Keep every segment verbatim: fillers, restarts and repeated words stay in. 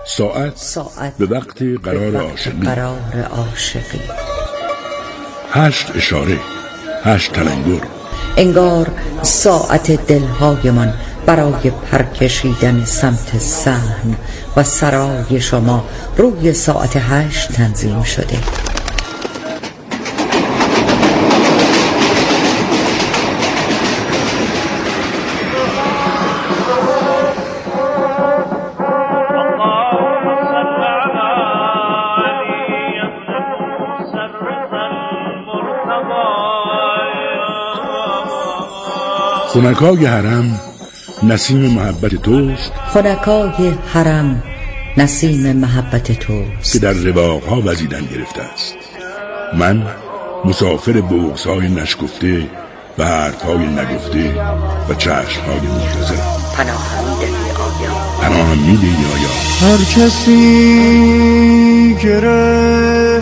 ساعت, ساعت به وقت قرار عاشقی. قرار عاشقی. هشت اشاره، هشت تلنگر. انگار ساعت دلهایمان برای پرکشیدن سمت صحن و سرای شما روی ساعت هشت تنظیم شده. خنکای حرم نسیم محبت توست، خنکای حرم نسیم محبت توست که در رواقها وزیدن گرفته است. من مسافر بغض‌های نشگفته و حرف‌های نگفته و چشم‌های منتظر. پناهم می‌دهی آیا؟ پناهم می‌دهی آیا؟ هر کسی گره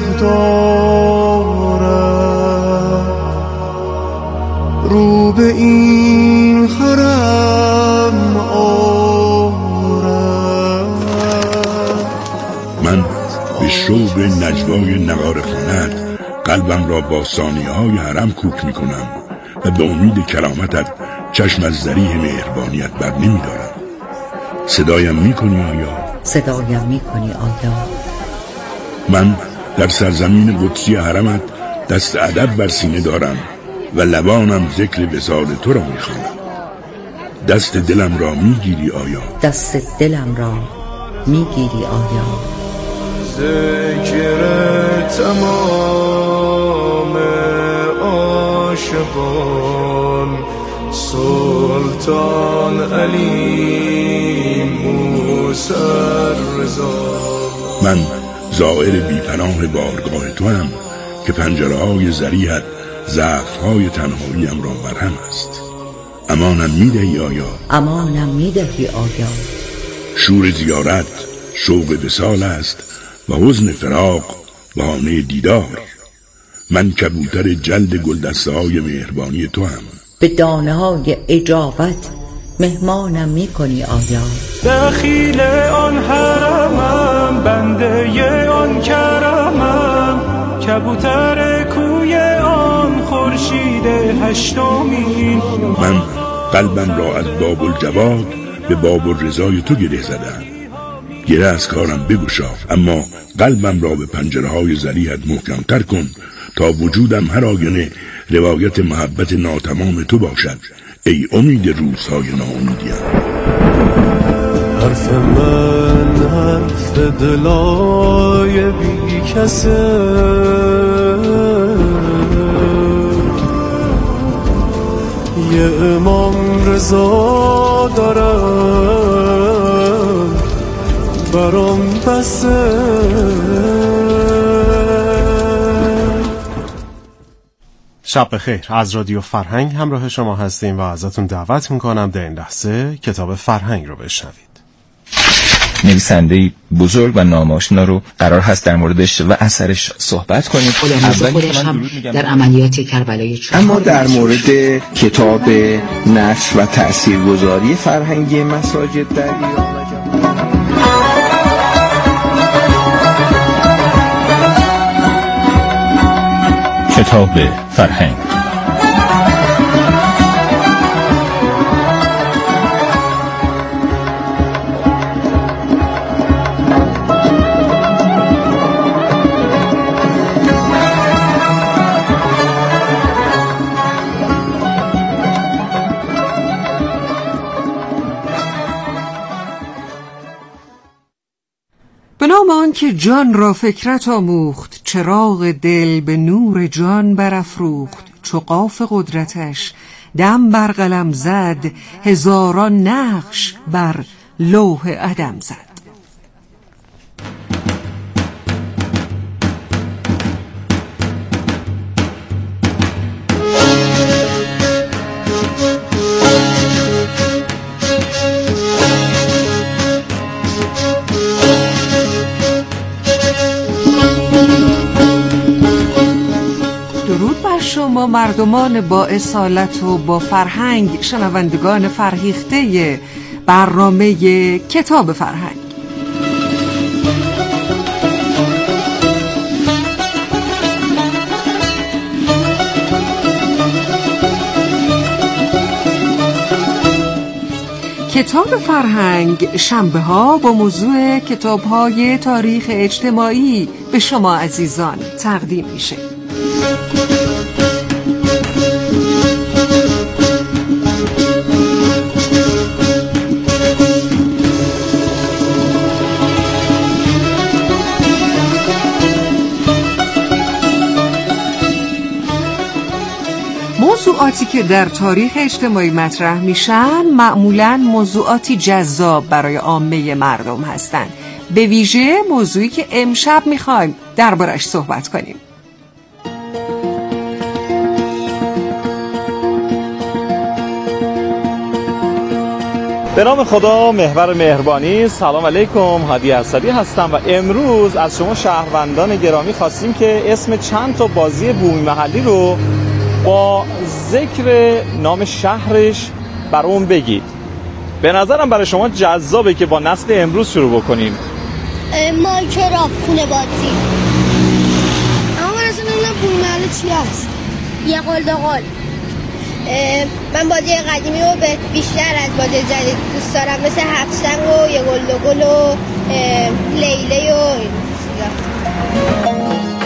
دارد رو به این حرم آرد. من به شوق نجوای نغاره خواند قلبم را با ثانیه‌های حرم کوک می‌کنم و به امید کرامتت چشم از ذریح مهربانیت بر نمی‌دارم. صدایم می‌کنی آیا؟ صدایم می‌کنی آیا؟ من در سرزمین قدسی حرمت دست ادب بر سینه دارم و لبانم ذکر وصال تو را می‌خوانم. دست دلم را می‌گیری آیا؟ دست دلم را می‌گیری آیا؟ ذکر تمام عاشقان سلطان علی موسی رضا. من زائر بی‌پناه بارگاه تو هم که پنجره‌های ذریحت ضعف‌های تنهاییم را برهم است. امانم می‌دهی آیا؟ امانم می‌دهی آیا؟ شور زیارت شوق وصال است و حزن فراق بهانه دیدار. من کبوتر جلد گلدسته‌های مهربانی تو هم. به دانه‌های اجابت مهمانم می‌کنی آیا؟ دخیل آن حرمم بنده آن کرمم کبوتر کوی آن خورشید هشتمین. من قلبم را از باب الجواد به باب الرضای تو گره زدم. گره از کارم بگشا، اما قلبم را به پنجره های ذریحت محکم‌تر کن تا وجودم هر آینه روایت محبت ناتمام تو باشد. ای امید روزهای ناامیدیم. حرف من حرف دلای بی کسه، یه امام رضا دارم برام بسه. شب بخیر. از رادیو فرهنگ همراه شما هستیم و ازتون دعوت میکنم در این لحظه کتاب فرهنگ رو بشنوید. نویسنده بزرگ و ناماشنا رو قرار هست در موردش و اثرش صحبت کنیم. اول خودش هم در عملیات کربلای چهار. اما در مورد کتاب نشر و تاثیرگذاری فرهنگی مساجد در ایران کتاب فرهنگ. به نام آن که جان را فکرت آموخت، چراغ دل به نور جان برافروخت. چو قاف قدرتش دم بر قلم زد، هزاران نقش بر لوح عدم زد. درود بر شما مردمان با اصالت و با فرهنگ، شنوندگان فرهیخته برنامه کتاب فرهنگ. کتاب فرهنگ شنبه ها با موضوع کتاب های تاریخ اجتماعی به شما عزیزان تقدیم میشه. موضوعاتی که در تاریخ اجتماعی مطرح میشن معمولاً موضوعاتی جذاب برای عامه مردم هستند. به ویژه موضوعی که امشب میخوایم دربارش صحبت کنیم. به نام خدا محور مهربانی. سلام علیکم، هادی اسدی هستم و امروز از شما شهروندان گرامی خواستیم که اسم چند تا بازی بومی محلی رو با ذکر نام شهرش برام بگید. به نظرم برای شما جذابه که با نسل امروز شروع بکنیم. مایکرافت خونه بازی. اما من اصلا نمیدونم بومی محلی چی هست. یه قول دو قول. من بازی قدیمی رو بیشتر از بازی جدید دوست دارم، مثل هفت سنگ و یه گل دو گل و لیله و این چیزا.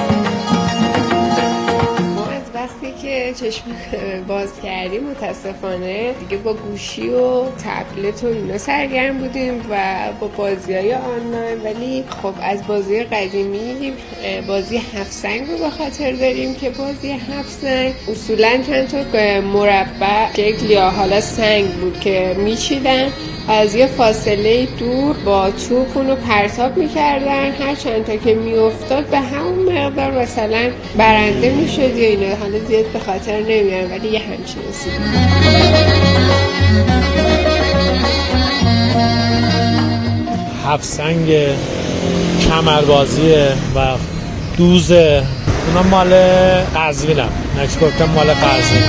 وقتی که چشم باز کردیم متاسفانه دیگه با گوشی و تبلت و اینا سرگرم بودیم و با بازی‌های آنلاین، ولی خب از بازی قدیمی بازی هفت سنگ رو به خاطر داریم که بازی هفت سنگ اصولاً چند تا مربع شکل یا حالا سنگ بود که میچیدن، از یه فاصله دور با توپ اونو پرتاب میکردن، هر چند تا که میافتاد به همون مقدار مثلا برنده میشد یا اینا، حالا زیاد به خاطر نمیارم ولی یه همچین اصول. هفت سنگ، کمربازیه و دوزه، اونا مال قزوینم، نکس گفتم مال قزوین.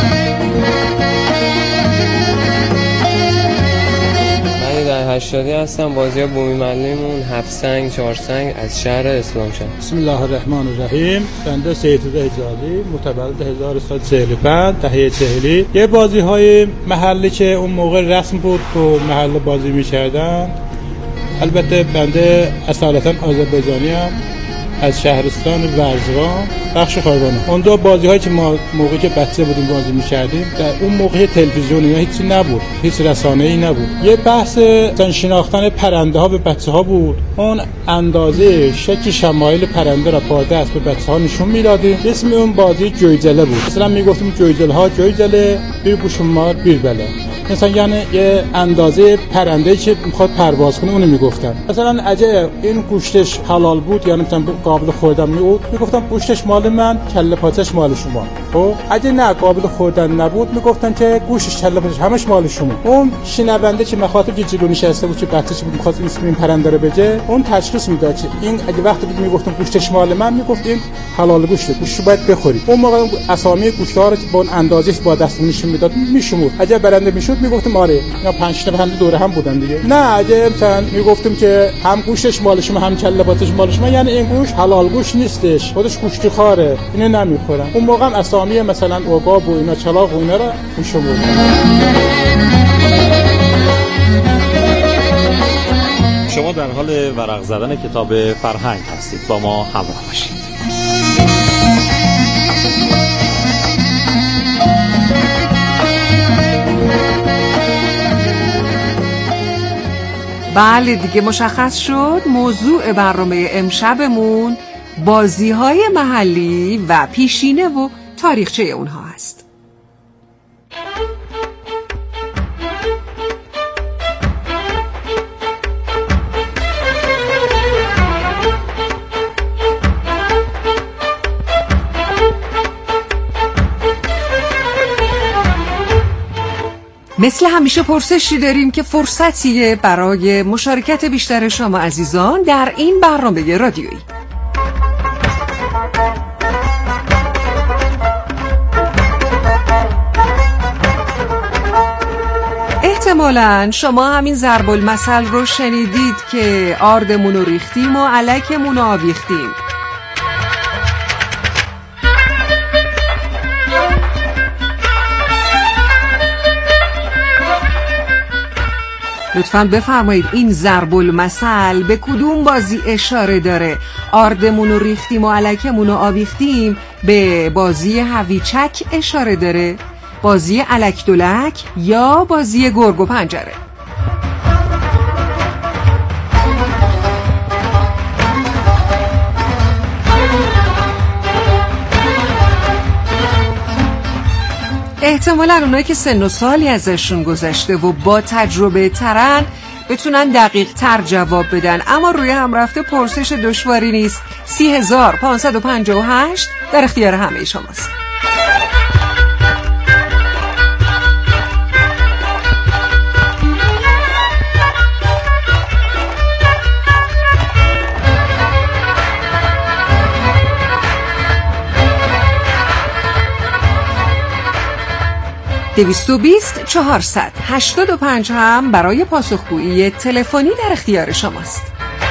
در هشتادی هستم. بازی ها بومی محلیمون هفت سنگ، چهار سنگ از شهر اسلامشهر. بسم الله الرحمن الرحیم. بنده سیدالله حجازی، متولد هزار و سیصد و چهل و پنج، دهه چهلی. یه بازی های محلی که اون موقع رسم بود تو محل بازی می‌کردن. البته بنده اصالتا آذربایجانی ام، از شهرستان ورزگان، بخش خایبانه. اون دو بازی هایی که ما موقعی که بچه بودیم بازی می‌کردیم، در اون موقع تلویزیونی یا هیچی نبود، هیچ رسانه‌ای نبود. یه بحث زن شناختن پرنده ها به بچه‌ها بود. اون اندازه شکل شمایل پرنده را با دست به بچه‌ها نشون می‌دادیم. اسم اون بازی جویجله بود. مثلا میگفتیم جویجله ها جویجله، بیر بوشمار بیر بله. مثلا یعنی یه اندازه پرنده‌ای که می‌خواد پرواز کنه اونو میگفتن. مثلا اگه این گوشتش حلال بود یا مثلا قابل خوردن بود، میگفتن گوشتش مال من، کله پاچش مال شما. خب اگه نه قابل خوردن نبود، میگفتن که گوشتش، کله پاچش همش مال شما. اون شنونده که مخاطب که جلو نشسته بود که بچه‌ش بود می‌خواست اسم این پرنده رو بگه، اون تشخیص میداد که این اگه وقتی بود میگفتن گوشتش مال من، میگفت این حلال گوشته، گوشتو باید بخوری. اون موقع اسامی گوشت‌ها رو با اون اندازه‌اش با دستمون نشون میداد، میشمرد. اگه برنده میشد میگفتیم آره اینا پنج تا پرنده دوره هم بودن دیگه. نه اگه مثلا میگفتیم که هم گوشتش مال شما هم کله پاچش مال شما، یعنی این گوشت حلال گوشت نیستش، خودش گوشت خاره، اینو نمیخورن. اون موقع هم اسامی مثلا عقاب و اینا، چلاق و اینا رو میشمرد. شما در حال ورق زدن کتاب فرهنگ هستید، با ما همراه باشید. بله دیگه مشخص شد. موضوع برنامه امشبمون بازی‌های محلی و پیشینه و تاریخچه اونها هست. مثل همیشه پرسشی داریم که فرصتیه برای مشارکت بیشتر شما عزیزان در این برنامه رادیویی. احتمالاً شما همین ضرب المثل رو شنیدید که آردمون رو ریختیم و الکمون رو آویختیم. لطفاً بفرمایید این ضرب المثل به کدوم بازی اشاره داره؟ آردمون رو ریختیم و الکمون رو آویختیم به بازی هویچک اشاره داره؟ بازی الک دولک یا بازی گرگ و پنجره؟ احتمالاً اونایی که سن و سالی ازشون گذشته و با تجربه ترن بتونن دقیق تر جواب بدن، اما روی هم رفته پرسش دشواری نیست. سی هزار پانصد و پنجاه و هشت در اختیار همه شماست. دویست و بیست چهارصد هشتاد و پنج هم برای پاسخگویی تلفنی در اختیار شماست.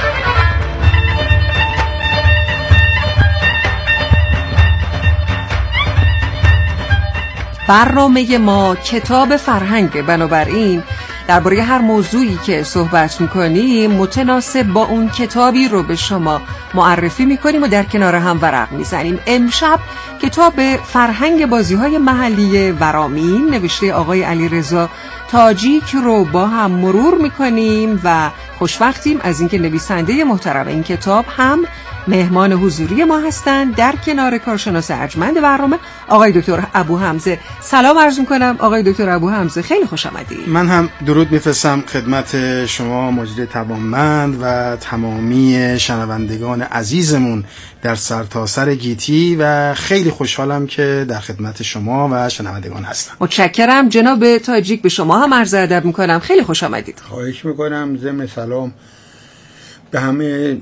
برنامه ما کتاب فرهنگ، بنابراین درباره هر موضوعی که صحبت میکنیم متناسب با اون کتابی رو به شما معرفی میکنیم و در کنار هم ورق میزنیم. امشب کتاب فرهنگ بازی‌های محلی ورامین نوشته آقای علیرضا تاجیک رو با هم مرور میکنیم و خوشوقتیم از اینکه نویسنده محترم این کتاب هم مهمان حضوری ما هستند در کنار کارشناس ارجمند برنامه آقای دکتر ابو حمزه. سلام عرض می‌کنم آقای دکتر ابو حمزه، خیلی خوش آمدید. من هم درود میفرستم خدمت شما مجری توانمند و تمامی شنوندگان عزیزمون در سرتاسر گیتی و خیلی خوشحالم که در خدمت شما و شنوندگان هستم. متشکرم جناب تاجیک، به شما هم عرض ادب می‌کنم، خیلی خوش آمدید. خواهش می‌کنم. ضمن سلام به همه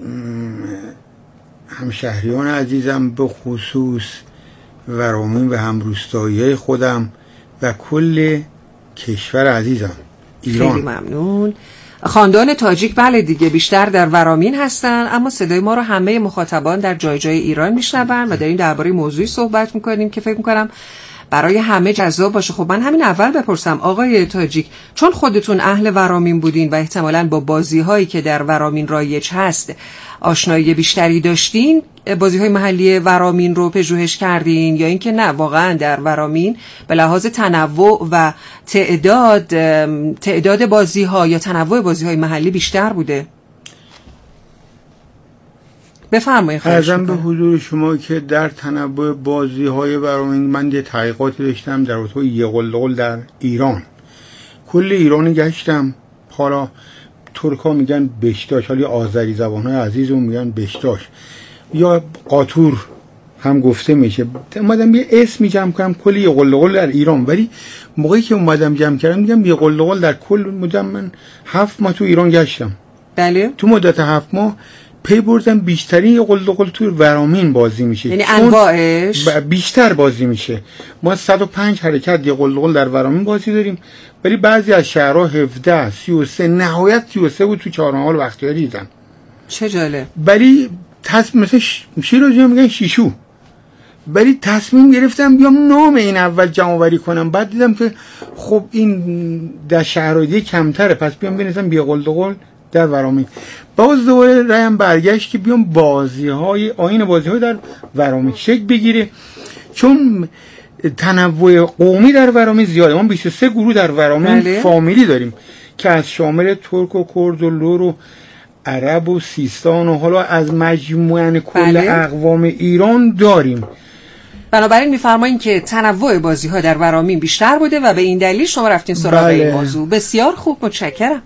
همشهریان عزیزم، به خصوص ورامین و همروستایی خودم و کل کشور عزیزم ایران. خیلی ممنون. خاندان تاجیک بله دیگه بیشتر در ورامین هستن، اما صدای ما رو همه مخاطبان در جای جای ایران میشنون و داریم درباره موضوعی صحبت میکنیم که فکر میکنم برای همه جذاب باشه. خب من همین اول بپرسم آقای تاجیک، چون خودتون اهل ورامین بودین و احتمالاً با بازی‌هایی که در ورامین رایج هست آشنایی بیشتری داشتین، بازی‌های محلی ورامین رو پژوهش کردین یا اینکه نه واقعاً در ورامین به لحاظ تنوع و تعداد تعداد بازی‌ها یا تنوع بازی‌های محلی بیشتر بوده؟ بفرمایید. عرضم به حضور شما که در تنوع بازی‌های ورامین من یه تحقیقاتی داشتم در رابطه با یغلغل در ایران. کل ایران گشتم. حالا ترکا میگن بشتاش، حالا آذری زبان‌های عزیزمون میگن بشتاش یا قاطور هم گفته میشه. اومدم یه اسم جمع کنم کل یغلغل در ایران، ولی موقعی که اومدم جمع کردم میگم یغلغل در کل مدت من هفت ماه تو ایران گشتم. بله. تو مدت هفت ماه پی بردم بیشترین یغلغل تو ورامین بازی میشه، یعنی انواعش بیشتر بازی میشه. ما صد و پنج حرکت یغلغل در ورامین بازی داریم، ولی بعضی از شهرها هفده، سی و سه، نهایت سی و سه بود تو چهارمحال و بختیاری دیدم. چه جالب. ولی تصمیم مثلا شیرازی میگن شیشو، ولی تصمیم گرفتم بیام نام این اول جمع آوری کنم، بعد دیدم که خب این در شهرهای کمتره، پس بیام بنویسم یغلغل در ورامین. باز دوباره رایم برگشت که بیام بازی‌های آیین بازی‌های در ورامین شکل بگیره، چون تنوع قومی در ورامین زیاده. ما بیست و سه گروه در ورامین بله. فامیلی داریم که از شامل ترک و کرد و لور و عرب و سیستان و حالا از مجموعه کل بله. اقوام ایران داریم. بنابراین میفرمایید که تنوع بازی‌ها در ورامین بیشتر بوده و به این دلیل شما رفتین سراغ بله. این موضوع. بسیار خوب، متشکرم.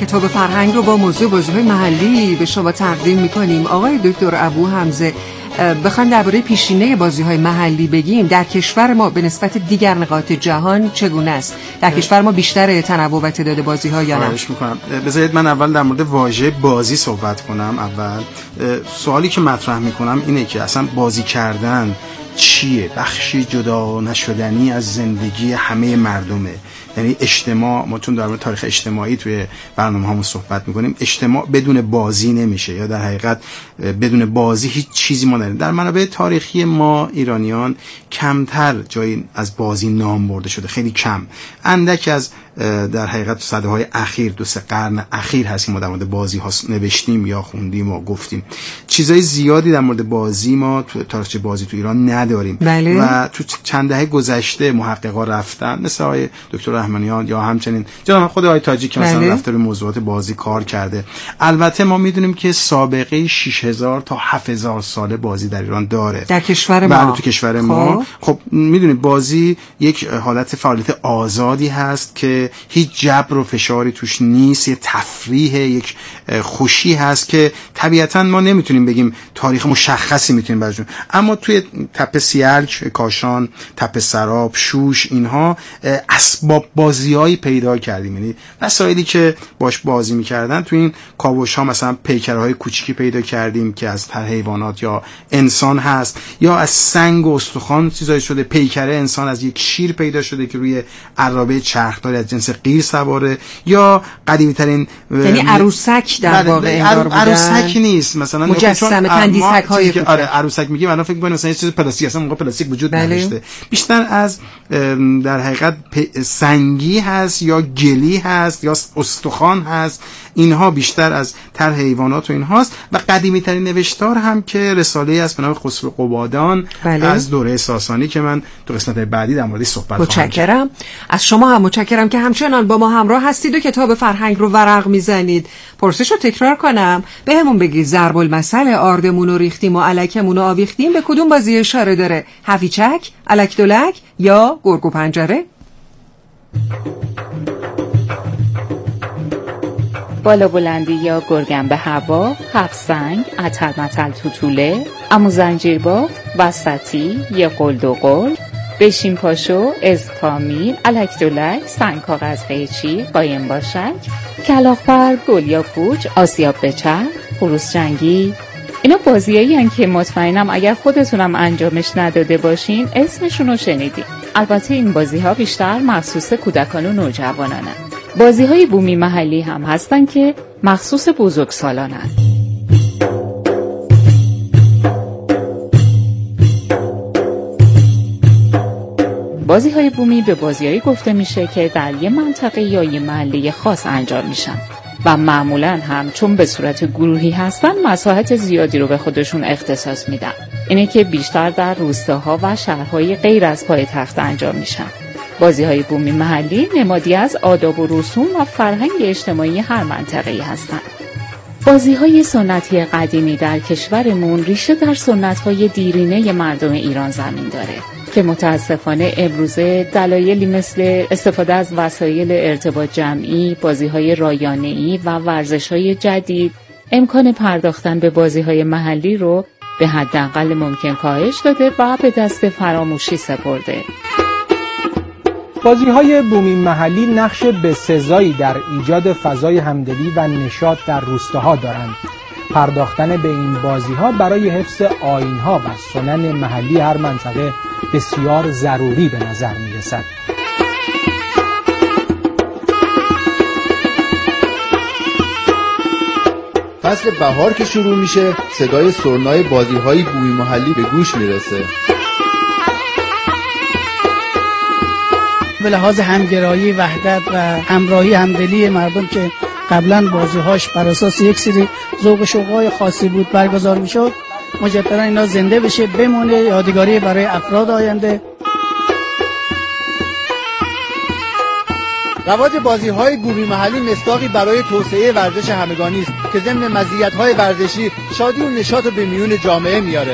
کتاب فرهنگ رو با موضوع بازی‌های محلی به شما تقدیم می‌کنیم. آقای دکتر ابو حمزه، بخوایم درباره پیشینه بازی‌های محلی بگیم، در کشور ما به نسبت دیگر نقاط جهان چگونه است؟ در کشور ما بیشتر تنوع و تعداد بازی‌ها یا نه؟ خواهش می‌کنم. بذارید من اول در مورد واژه بازی صحبت کنم. اول سوالی که مطرح می‌کنم اینه که اصلا بازی کردن چیه؟ بخشی جدا نشدنی از زندگی همه مردمه. یعنی اجتماع، ما چون در مورد تاریخ اجتماعی توی برنامه‌هامون صحبت می‌کنیم، اجتماع بدون بازی نمیشه، یا در حقیقت بدون بازی هیچ چیزی ما نداریم. در منابع تاریخی ما ایرانیان کمتر جایی از بازی نام برده شده، خیلی کم. اندک از در حقیقت صده‌های اخیر، دو سه قرن اخیر هست که ما در مورد بازی ها نوشتیم یا خوندیم و گفتیم. چیزای زیادی در مورد بازی ما تو تاریخچه بازی تو ایران نداریم. بله. و تو چند دهه گذشته محققا رفتن، مثل آقای دکتر رحمانیان یا همچنین جناب خود آقای تاجی که مثلا بله. رفته روی موضوعات بازی کار کرده. البته ما میدونیم که سابقه شش هزار تا هفت هزار ساله بازی در ایران داره. در کشور ما. بله، تو کشور خب. ما. خب میدونید بازی یک حالت فعالیت آزادی هست که هیچ جبر و فشاری توش نیست، یه تفریح، یک خوشی هست که طبیعتا ما نمیتونیم بگیم تاریخ مشخصی میتونیم براشون، اما توی تپه سیلک، کاشان، تپه سراب، شوش، اینها اسباب بازیایی پیدا کردیم. یعنی وسایلی که باش بازی میکردن تو این کاوش ها، مثلا پیکرهای کوچیکی پیدا کردیم که از تر حیوانات یا انسان هست، یا از سنگ و استخوان چیزایی شده. پیکره انسان از یک شیر پیدا شده که روی عرابه چرخداری از جنس قیر سواره، یا قدیمی ترین یعنی عروسک در واقع انگار بودن. عروسک نیست، مثلا مجسمه تندیسک های که آره عروسک میگیم الان فکر می‌کنیم مثلا یه چیز پلاستیک، اصلا موقع پلاستیک وجود بله. نداشته. بیشتر از در حقیقت سنگی هست یا گلی هست یا استخوان هست، اینها بیشتر از تر حیوانات و اینهاست. و قدیمی ترین نوشتار هم که رساله است به نام خسرو قبادان بله. از دوره ساسانی که من تو قسمت بعدی در موردش صحبت خواهم کرد. متشکرم از شما، هم متشکرم که همچنان با ما همراه هستید و کتاب فرهنگ رو ورق میزنید. پرسش رو تکرار کنم، بهمون بگید ضرب المثل آردمون رو ریختیم و الکمون رو آویختیم به کدوم بازی اشاره داره؟ هفیچک، الک دولک یا گرگ و پنجره؟ بالا بلندی یا گرگن به هوا، هفت سنگ، اتر متل توتوله، امو زنجیر بافت، وسطی یا قلد و قل، بشین پاشو، ازکامیل، الک دولک، سنگ کاغذ قیچی، قایم باشک، کلاغ پر، گل یا پوچ، آسیاب بچرخ، خروس جنگی. اینا بازیایی هستن که مطمئنم اگر خودتونم انجامش نداده باشین اسمشون رو شنیدین. البته این بازی ها بیشتر مخصوص کودکان و نوجوانانن. بازی های بومی محلی هم هستن که مخصوص بزرگسالانن. بازی های بومی به بازی هایی گفته میشه که در یه منطقه یا یه محله خاص انجام میشن و معمولاً هم چون به صورت گروهی هستن مساحت زیادی رو به خودشون اختصاص میدن. اینه که بیشتر در روستاها و شهرهای غیر از پایتخت انجام میشن. بازی‌های بومی محلی نمادی از آداب و رسوم و فرهنگ اجتماعی هر منطقه‌ای هستند. بازی‌های سنتی قدیمی در کشورمون ریشه در سنت‌های دیرینه مردم ایران زمین داره که متاسفانه امروزه دلایلی مثل استفاده از وسایل ارتباط جمعی، بازی‌های رایانه‌ای و ورزش‌های جدید امکان پرداختن به بازی‌های محلی رو به حداقل ممکن کاهش داده و به دست فراموشی سپرده. بازی‌های بومی محلی نقش بسزایی در ایجاد فضای همدلی و نشاط در روستاها دارند. پرداختن به این بازی‌ها برای حفظ آیین‌ها و سنن محلی هر منطقه بسیار ضروری به نظر می‌رسد. فصل بهار که شروع میشه صدای سرنای بازی‌های بومی محلی به گوش میرسه. به لحاظ همگرایی، وحدت و همراهی همدلی مردم که قبلا بازی‌هاش بر اساس یک سری ذوق و شوق‌های خاصی بود برگزار می‌شد، مجددا اینا زنده بشه، بمونه، یادگاری برای افراد آینده. رواج بازی‌های بومی محلی مصداقی برای توسعه ورزش همگانی است که ضمن مزیت‌های ورزشی شادی و نشاط رو به میون جامعه میاره.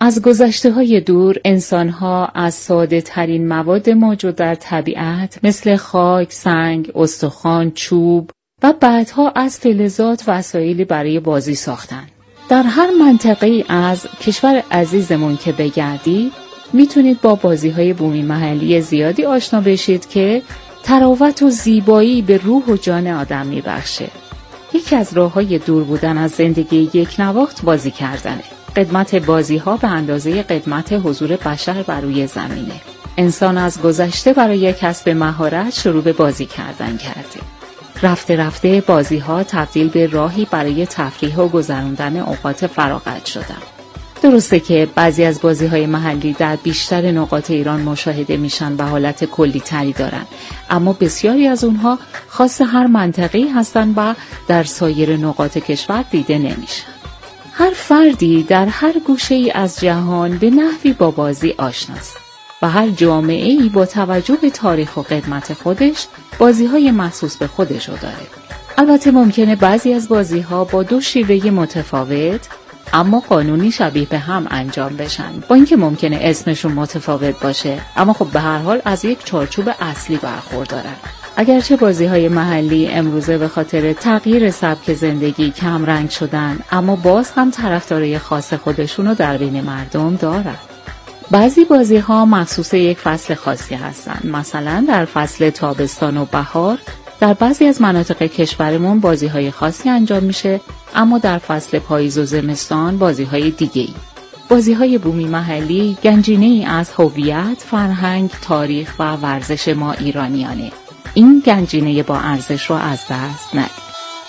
از گذشته‌های دور انسان‌ها از ساده‌ترین مواد موجود در طبیعت مثل خاک، سنگ، استخوان، چوب و بعدها از فلزات وسایلی برای بازی ساختن. در هر منطقه‌ای از کشور عزیزمون که بگردید میتونید با بازی‌های بومی محلی زیادی آشنا بشید که تراوت و زیبایی به روح و جان آدم میبخشه. یکی از راه‌های دور بودن از زندگی یک نواخت بازی کردنه. قدمت بازی‌ها به اندازه قدمت حضور بشر بر روی زمینه. انسان از گذشته برای کسب مهارت شروع به بازی کردن کرده. رفته رفته بازی‌ها تبدیل به راهی برای تفریح و گذراندن اوقات فراغت شدن. درسته که بعضی از بازی‌های محلی در بیشتر نقاط ایران مشاهده میشن و حالت کلی تری دارن، اما بسیاری از اونها خاص هر منطقه‌ای هستن و در سایر نقاط کشور دیده نمیشن. هر فردی در هر گوشه‌ای از جهان به نحوی با بازی آشناست و هر جامعه‌ای با توجه به تاریخ و قدمت خودش بازی‌های مخصوص به خودش رو داره. البته ممکنه بعضی از بازی‌ها با دو شیوه متفاوت اما قانونی شبیه به هم انجام بشن، با اینکه ممکنه اسمشون متفاوت باشه، اما خب به هر حال از یک چارچوب اصلی برخوردارن. اگرچه بازی‌های محلی امروزه به خاطر تغییر سبک زندگی کم رنگ شدن، اما باز هم طرفدارای خاص خودشونو در بین مردم دارن. بعضی بازی‌ها مخصوص یک فصل خاصی هستن. مثلا در فصل تابستان و بهار در بعضی از مناطق کشورمون بازی‌های خاصی انجام میشه، اما در فصل پاییز و زمستان بازی‌های دیگه‌ای. بازی‌های بومی محلی گنجینه‌ای از هویت، فرهنگ، تاریخ و ورزش ما ایرانیانه. این گنجینه با ارزش رو از دست ندید.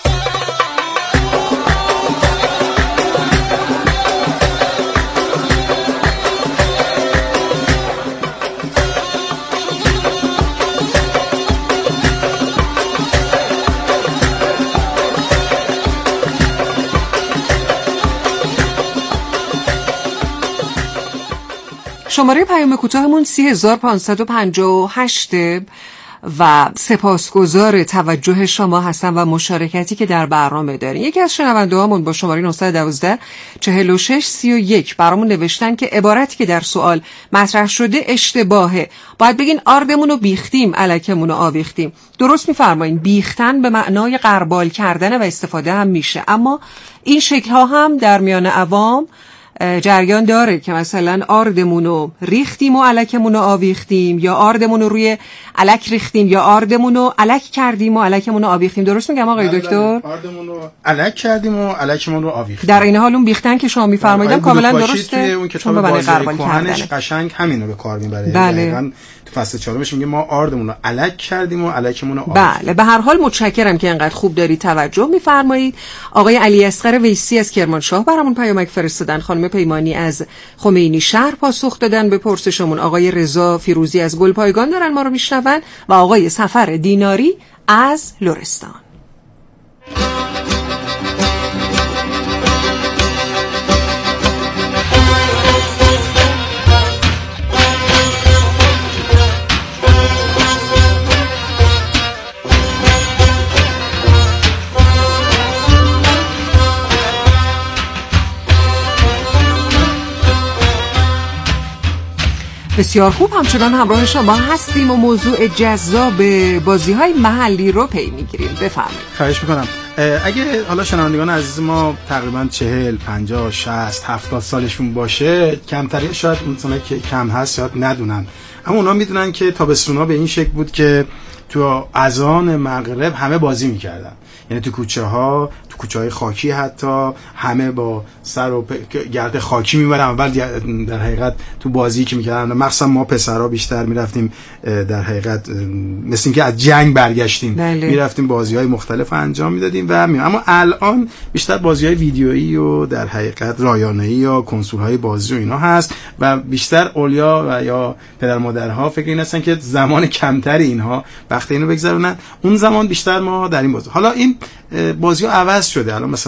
شماره پیام کوتاهمون سی هزار پانصد و پنجاه و هشت و سپاسگزار توجه شما هستم و مشارکتی که در برنامه دارین. یکی از شنونده هامون با شماره نه یک دو چهل و شش سی و یک برامون نوشتن که عبارتی که در سوال مطرح شده اشتباهه. باید بگین آردمون رو بیختیم، الکمون رو آویختیم. درست میفرمایین، بیختن به معنای غربال کردن و استفاده هم میشه، اما این شکل ها هم در میان عوام جریان داره که مثلا آردمونو ریختیم و الکمونو آویختیم، یا آردمونو روی الک ریختیم یا آردمونو الک کردیم و الکمونو آویختیم. درست میگم آقای دکتر؟ آردمونو الک کردیم و الکمونو آویختیم. در این حال اون بیختن که شما میفرمایید کاملا درسته، اون کتاب بازی کهنش قشنگ همینو به کار میبره. بله. تو فصل چهارمش میگه ما آردمونو الک کردیم و الکمونو آویختیم. بله، به هر حال متشکرم که اینقدر خوب داری توجه میفرمایید. آقای علی اصغر ویسی از کرمانشاه برامون پیامک فرستادن. خانم پیمانی از خمینی شهر پاسخ دادن به پرسشمون. آقای رضا فیروزی از گلپایگان دارن ما رو میشنون و آقای سفر دیناری از لرستان. بسیار خوب، همچنان همراه شما هستیم و موضوع جذاب بازی‌های محلی رو پی می‌گیریم. بفرمایید. خواهش می‌کنم. اگه حالا شنوندگان عزیز ما تقریبا چهل، پنجاه، شصت، هفتاد سالشون باشه، کمتری شاید اونایی که کم هست شاید ندونن، اما اونا میدونن که تابستونا به این شکل بود که تو اذان مغرب همه بازی می‌کردن. یعنی تو کوچه ها، تو کوچه های خاکی حتی همه با سر و گرد خاکی میبرن. اول در حقیقت تو بازی که میکردن، مخصوصا ما پسرها بیشتر میرفتیم در حقیقت مثل اینکه از جنگ برگشتیم، میرفتیم بازی های مختلف انجام میدادیم و می... اما الان بیشتر بازی های ویدیویی و در حقیقت رایانه‌ای یا کنسول های بازی و اینا هست و بیشتر اولیا و یا پدر مادرها فکر این هستن که زمان کمتری اینها وقت اینو بگذرونن. اون زمان بیشتر ما در این بازی. حالا این بازی ها عوض شده. الان مثلا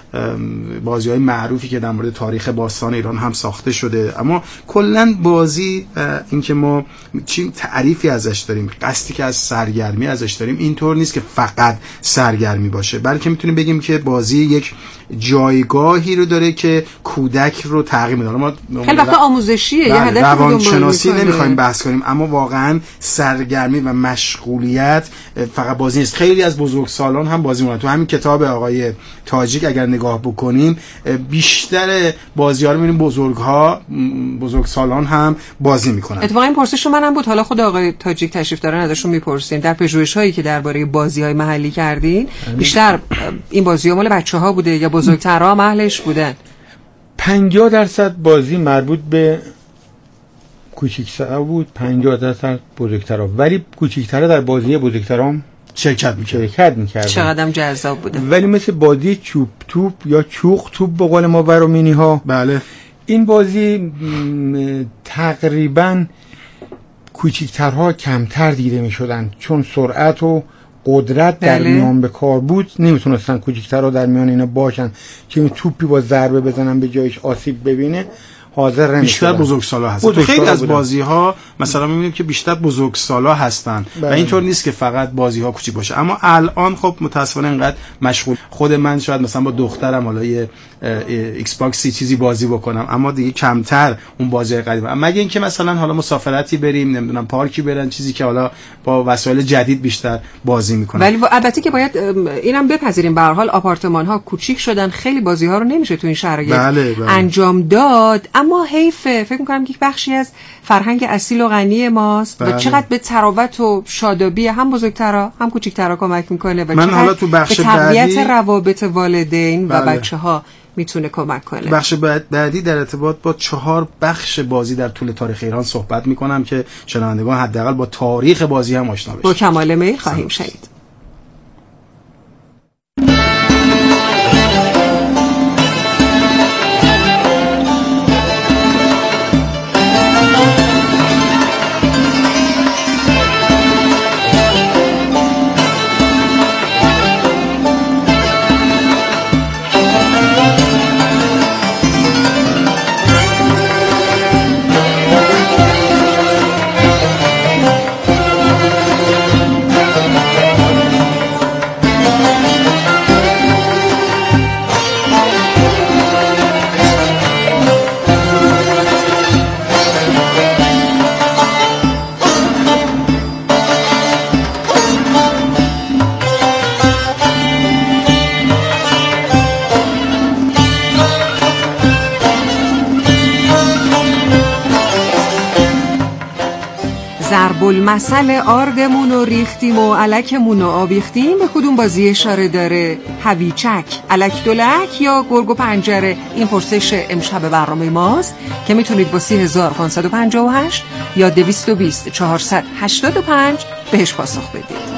بازی‌های معروفی که در مورد تاریخ باستان ایران هم ساخته شده، اما کلاً بازی اینکه ما چی تعریفی ازش داریم، قصدی که از سرگرمی ازش داریم اینطور نیست که فقط سرگرمی باشه، بلکه میتونیم بگیم که بازی یک جایگاهی رو داره که کودک رو تغییر میده. ما خیلی وقتا آموزشیه، یه هدف روانشناسی نمیخوایم بحث کنیم، اما واقعا سرگرمی و مشغولیت فقط بازی نیست. خیلی از بزرگسالان هم بازی میکنن. تو همین کتاب آقای تاجیک اگر نگاه بکنیم بیشتر بازی‌ها رو می‌بینیم بزرگ‌ها بزرگسالان هم بازی میکنن. اتفاقا این پرسش منم بود، حالا خود آقای تاجیک تشریف دارن ازشون میپرسیم. در پژوهش‌هایی که درباره بازی‌های محلی کردین بیشتر این بازی‌ها مال بچه‌ها بوده یا بزرگترها هم اهلش بودن؟ پنجاه درصد بازی مربوط به کوچیک‌ترها بود، پنجاه درصد بزرگترها، ولی کوچیک‌ترها در بازی بزرگترها شرکت می‌کردن. شرکت می‌کردن. چقدرم جذاب بوده. ولی مثل بازی چوب توپ یا چوخ توپ به قول ما برامینی‌ها، بله، این بازی تقریباً کوچیک‌ترها کمتر دیده می‌شدن، چون سرعت و قدرت در بله. میان به کار بود، نمیتونستن کوچیک‌ترها در میان اینا باشن که این توپی با ضربه بزنن به جایش آسیب ببینه. حاضر نمیشدن. بیشتر بزرگسالا هستن. تو خیلی از بازی‌ها مثلا می‌بینیم که بیشتر بزرگسالا هستن بله. و اینطور نیست که فقط بازی‌ها کوچیک باشه. اما الان خب متأسفانه انقدر مشغول، خود من شاید مثلا با دخترم حالا یه ایکس باکس چیزی بازی بکنم، اما دیگه کمتر اون بازی قدیمی، مگه اینکه مثلا حالا مسافرتی بریم، نمیدونم پارکی برن، چیزی که حالا با وسایل جدید بیشتر بازی میکنن. ولی البته که باید اینم بپذیریم به هر حال آپارتمان‌ها کوچیک شدن، خیلی بازی‌ها رو نمیشه تو این شرایط بله، بله. انجام داد، اما حیفه. فکر می‌کنم که یک بخشی از فرهنگ اصیل و غنی ماست بله. و چقدر به تراوت و شادابی هم بزرگترها هم کوچیک‌ترها کمک میکنه و من حالا تو بخش به تقویت بعدی روابط والدین بله. و بچه‌ها میتونه کمک کنه. بخش بعدی در ارتباط با چهار بخش بازی در طول تاریخ ایران صحبت میکنم که شنوندگان حداقل با تاریخ بازی هم آشنا بشن. با کمال میل خواهیم شنید. ضرب المثل آردمون و ریختیم و الکمون و آویختیم به کدوم بازی اشاره داره؟ هویچک، الک دولک یا گرگ و پنجره؟ این پرسش امشب برنامه ماست که میتونید با سی هزار پانصد و پنجاه و هشت یا دویست و بیست چهارصد و هشتاد و پنج بهش پاسخ بدید.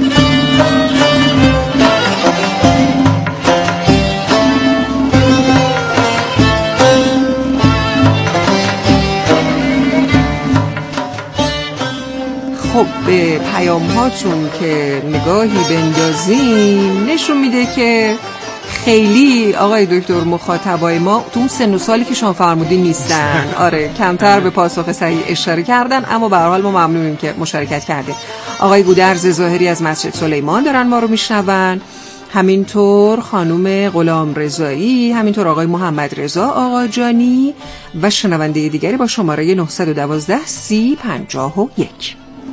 خب به پیام هاتون که نگاهی بندازیم نشون میده که خیلی آقای دکتر مخاطبای ما تو اون سن و سالی که شما فرمودین نیستن. آره کمتر به پاسخ صحیح اشاره کردن، اما به هر حال ما ممنونیم که مشارکت کردین. آقای گودرز ظاهری از مسجد سلیمان دارن ما رو میشنون، همینطور خانم غلام رضایی، همینطور آقای محمد رضا آقاجانی و شنونده دیگری با شماره نه یک دو سی پنجاه و یک.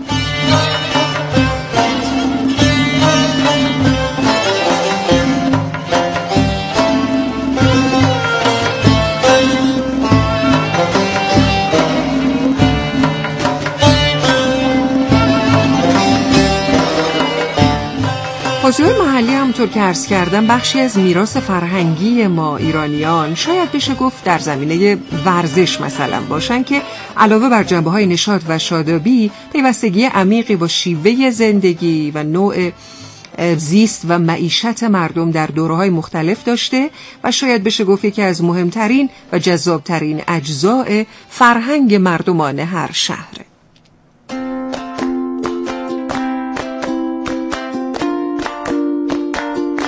بازی‌های محلی همونطور که عرض کردم بخشی از میراث فرهنگی ما ایرانیان، شاید بشه گفت در زمینه ورزش مثلا باشن که علاوه بر جنبه‌های نشاط و شادابی پیوستگی عمیقی با شیوه زندگی و نوع زیست و معیشت مردم در دوره‌های مختلف داشته و شاید بشه گفت یکی از مهمترین و جذابترین اجزاء فرهنگ مردمان هر شهره.